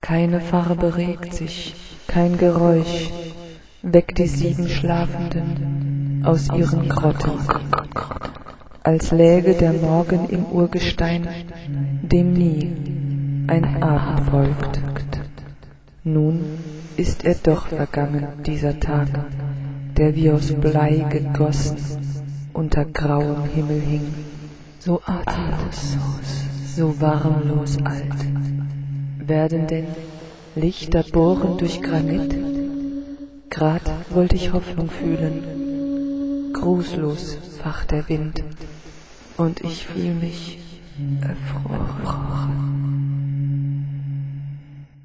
Keine Farbe regt sich, kein Geräusch weckt die 7 Schlafenden aus ihren Grotten, als läge der Morgen im Urgestein, dem nie ein Abend folgt. Nun ist er doch vergangen, dieser Tag, der wie aus Blei gegossen unter grauem Himmel hing, so atemlos, so warmlos alt. Werden denn Lichter bohren durch Granit? Grad wollt ich Hoffnung fühlen, grußlos facht der Wind, und ich fühl mich erfroren.